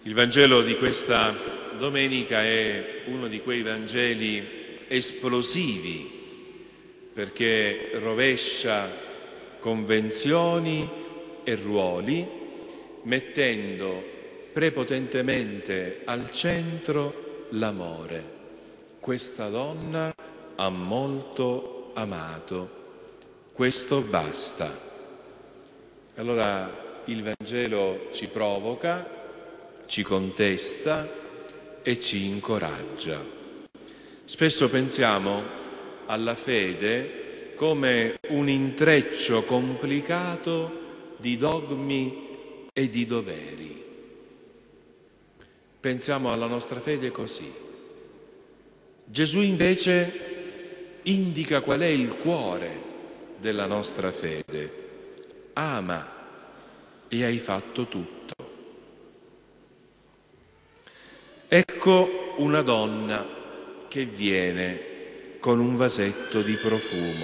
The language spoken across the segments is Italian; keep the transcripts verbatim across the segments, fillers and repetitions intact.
Il Vangelo di questa domenica è uno di quei Vangeli esplosivi, perché rovescia convenzioni e ruoli, mettendo prepotentemente al centro l'amore. Questa donna ha molto amato, questo basta. Allora il Vangelo ci provoca, ci contesta e ci incoraggia. Spesso pensiamo alla fede come un intreccio complicato di dogmi e di doveri. Pensiamo alla nostra fede così. Gesù invece indica qual è il cuore della nostra fede. Ama e hai fatto tutto. Ecco una donna che viene con un vasetto di profumo.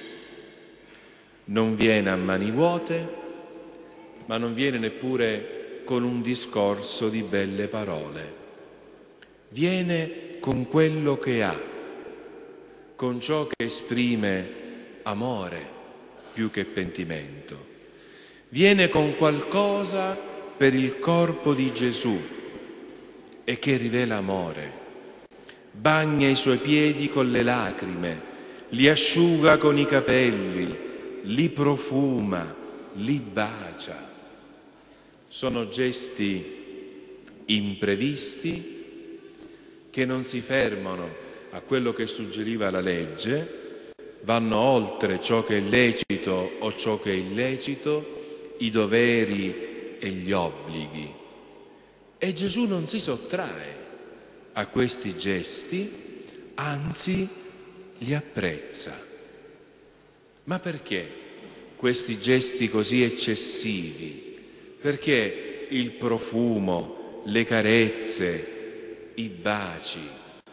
Non viene a mani vuote, ma non viene neppure con un discorso di belle parole. Viene con quello che ha, con ciò che esprime amore più che pentimento. Viene con qualcosa per il corpo di Gesù e che rivela amore. Bagna i suoi piedi con le lacrime, li asciuga con i capelli, li profuma, li bacia. Sono gesti imprevisti che non si fermano a quello che suggeriva la legge, vanno oltre ciò che è lecito o ciò che è illecito, i doveri e gli obblighi. E Gesù non si sottrae a questi gesti, anzi li apprezza. Ma perché questi gesti così eccessivi? Perché il profumo, le carezze, i baci?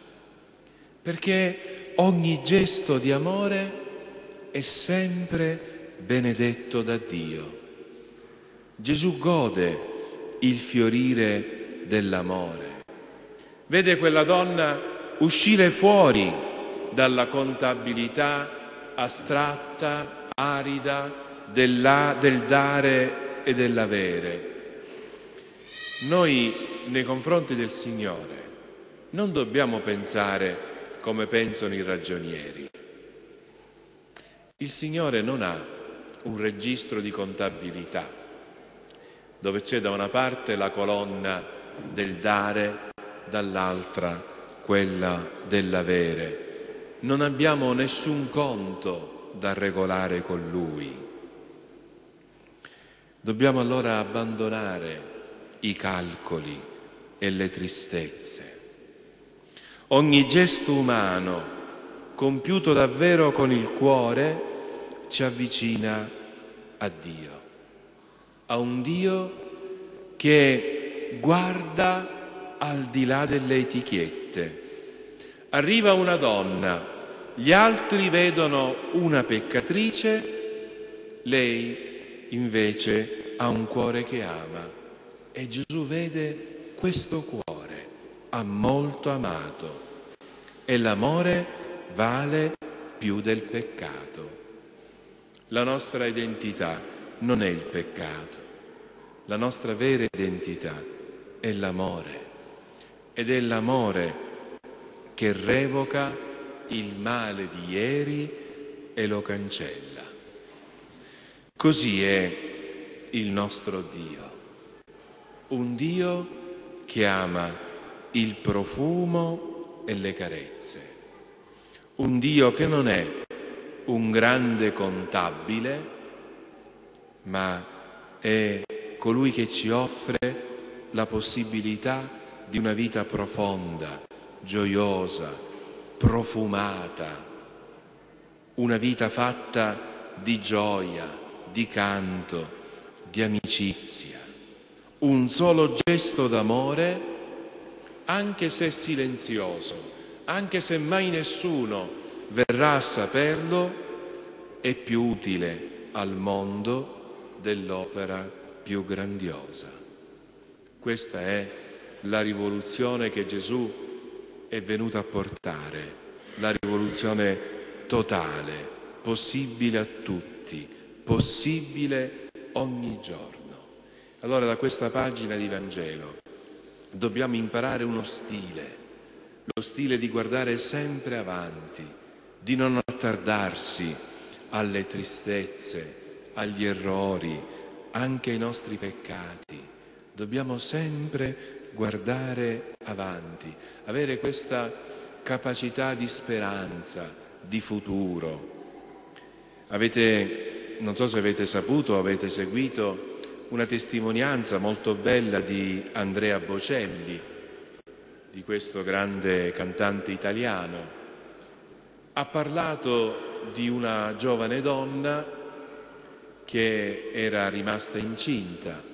Perché ogni gesto di amore è sempre benedetto da Dio. Gesù gode il fiorire dell'amore. Vede quella donna uscire fuori dalla contabilità astratta, arida della, del dare e dell'avere. Noi nei confronti del Signore non dobbiamo pensare come pensano i ragionieri. Il Signore non ha un registro di contabilità dove c'è da una parte la colonna del dare, dall'altra quella dell'avere. Non abbiamo nessun conto da regolare con Lui. Dobbiamo allora abbandonare i calcoli e le tristezze. Ogni gesto umano, compiuto davvero con il cuore, ci avvicina a Dio, a un Dio che guarda al di là delle etichette. Arriva una donna, gli altri vedono una peccatrice, lei invece ha un cuore che ama e Gesù vede questo cuore, ha molto amato e l'amore vale più del peccato. La nostra identità non è il peccato, la nostra vera identità è l'amore. Ed è l'amore che revoca il male di ieri e lo cancella. Così è il nostro Dio, un Dio che ama il profumo e le carezze, un Dio che non è un grande contabile, ma è colui che ci offre la possibilità di una vita profonda, gioiosa, profumata, una vita fatta di gioia, di canto, di amicizia. Un solo gesto d'amore, anche se silenzioso, anche se mai nessuno verrà a saperlo, è più utile al mondo dell'opera più grandiosa. Questa è la rivoluzione che Gesù è venuto a portare, la rivoluzione totale, possibile a tutti, possibile ogni giorno. Allora da questa pagina di Vangelo dobbiamo imparare uno stile, lo stile di guardare sempre avanti, di non attardarsi alle tristezze, agli errori, anche ai nostri peccati. Dobbiamo sempre guardare avanti, avere questa capacità di speranza, di futuro. Avete, non so se avete saputo o avete seguito una testimonianza molto bella di Andrea Bocelli, di questo grande cantante italiano. Ha parlato di una giovane donna che era rimasta incinta,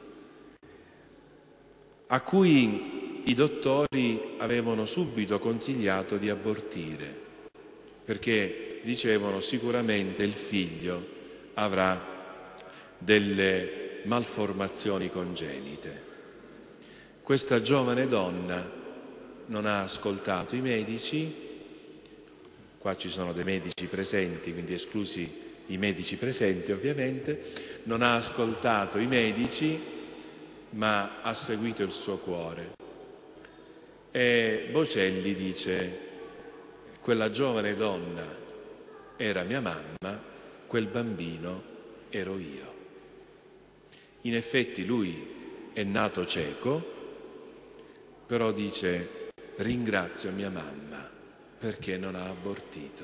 a cui i dottori avevano subito consigliato di abortire, perché dicevano sicuramente il figlio avrà delle malformazioni congenite. Questa giovane donna non ha ascoltato i medici, qua ci sono dei medici presenti, quindi esclusi i medici presenti ovviamente, non ha ascoltato i medici, ma ha seguito il suo cuore. E Bocelli dice: quella giovane donna era mia mamma, quel bambino ero io. In effetti lui è nato cieco, però dice: ringrazio mia mamma perché non ha abortito.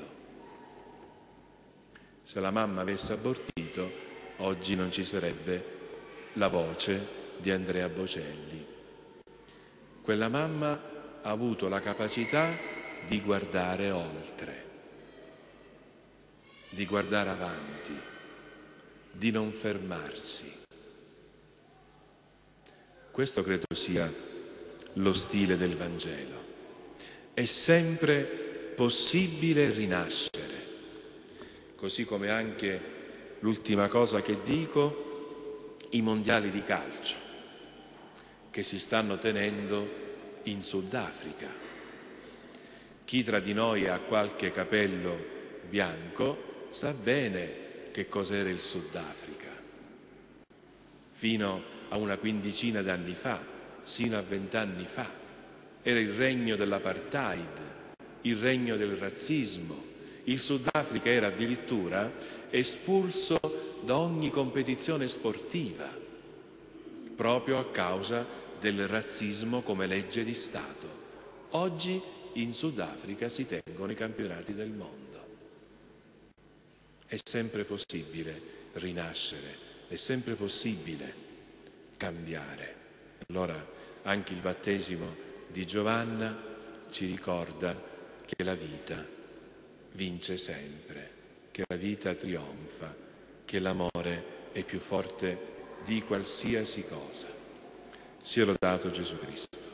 Se la mamma avesse abortito, oggi non ci sarebbe la voce di Andrea Bocelli. Quella mamma ha avuto la capacità di guardare oltre, di guardare avanti, di non fermarsi. Questo credo sia lo stile del Vangelo. È sempre possibile rinascere, così come anche l'ultima cosa che dico, i mondiali di calcio che si stanno tenendo in Sudafrica. Chi tra di noi ha qualche capello bianco sa bene che cos'era il Sudafrica. Fino a una quindicina d'anni fa, sino a vent'anni fa, era il regno dell'apartheid, il regno del razzismo. Il Sudafrica era addirittura espulso da ogni competizione sportiva, proprio a causa del razzismo come legge di Stato. Oggi in Sudafrica si tengono i campionati del mondo. È sempre possibile rinascere, è sempre possibile cambiare. Allora anche il battesimo di Giovanna ci ricorda che la vita vince sempre, che la vita trionfa, che l'amore è più forte di qualsiasi cosa. Sia lodato Gesù Cristo.